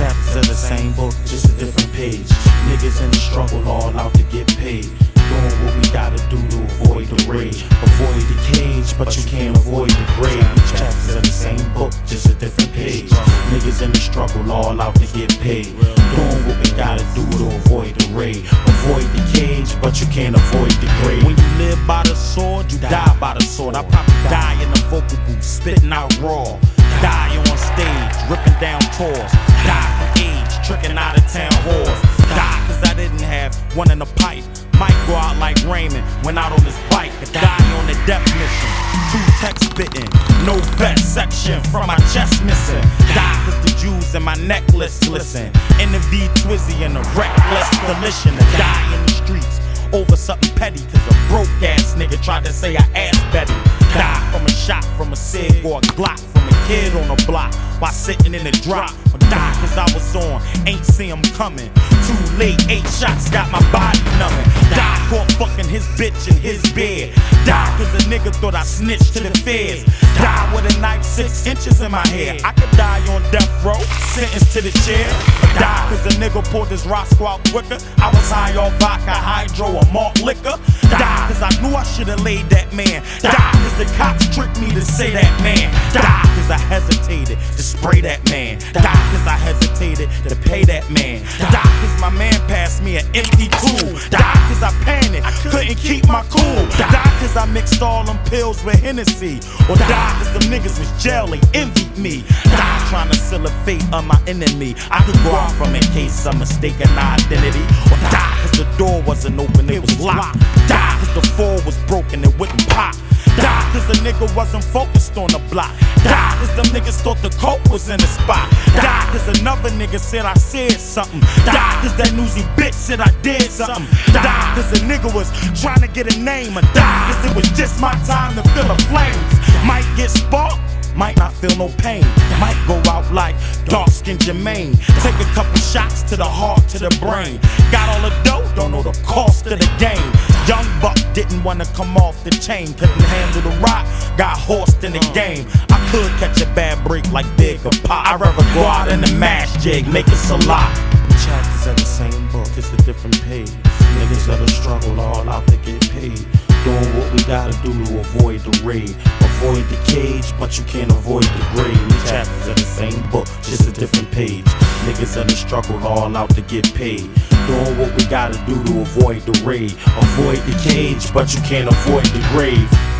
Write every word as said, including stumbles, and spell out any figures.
chapters of the same book, just a different page. Niggas in the struggle, all out to get paid. Doing what we gotta do to avoid the rage. Avoid the cage, but you can't avoid the grave. Chapters of the same book, just a different page. Niggas in the struggle, all out to get paid. Doing what we gotta do to avoid the rage. Avoid the cage, but you can't avoid the grave. When you live by the sword, you die by the sword. I probably die in the vocal booth, spitting out raw. Die on stage, ripping down tours. Die from age, tricking out of town whores. Die cause I didn't have one in the pipe. Might go out like Raymond, went out on his bike. Die on the death mission, two text bitten. No vest section from my chest missing. Die cause the jewels in my necklace glisten. In the V Twizzy and a reckless collision. To die in the streets over something petty cause a broke ass nigga tried to say I ass Betty. Die from a shot from a cig or a Glock from a kid on the block while sitting in the drop. Or die cause I was on, ain't see him coming. Too late, eight shots got my body numbing. Die caught fucking his bitch in his bed. Die cause a nigga thought I snitched to the feds. Die with a knife six inches in my hair. I could die on death row, sentenced to the chair. Die cause a nigga pulled his Roscoe out quicker. I was high on vodka, hydro, or malt liquor. Die cause I knew I should've laid that man. Die cause the cops tricked me to say that man. Die cause I hesitated to spray that man. Die cause I hesitated to pay that man. Die cause my man passed me an empty tool. Die cause I panicked, couldn't keep my cool. Die cause I mixed all them pills with Hennessy. Or die cause them niggas was jail, they envied me. Die trying to seal the fate of my enemy. I could go out from in case I'm mistaken identity. Or die cause the door wasn't open, it was locked. Die cause the fall was broken, it wouldn't pop. Die cause the nigga wasn't focused on the block. Die cause them niggas thought the coke was in the spot. Die cause another nigga said I said something. Die cause that newsy bitch said I did something. Die cause the nigga was trying to get a name. Or die cause it was just my time to feel the flames. Might get sparked, might not feel no pain. Might go out like dark-skinned Jermaine. Take a couple shots to the heart, to the brain. Got all the dough, don't know the cost of the game. Young buck didn't wanna come off the chain. Couldn't handle the rock, got horsed in the game. I could catch a bad break like Big or Pop. I'd rather go out in the mash jig, make it a lot. Chapters of the same book, just a different page. Niggas of the struggle, all out to get paid. Doing what we gotta do to avoid the raid. Avoid the cage, but you can't avoid the grave. Chapters of the same book, just a different page. Niggas in the struggle, all out to get paid. Doing what we gotta do to avoid the raid. Avoid the cage, but you can't avoid the grave.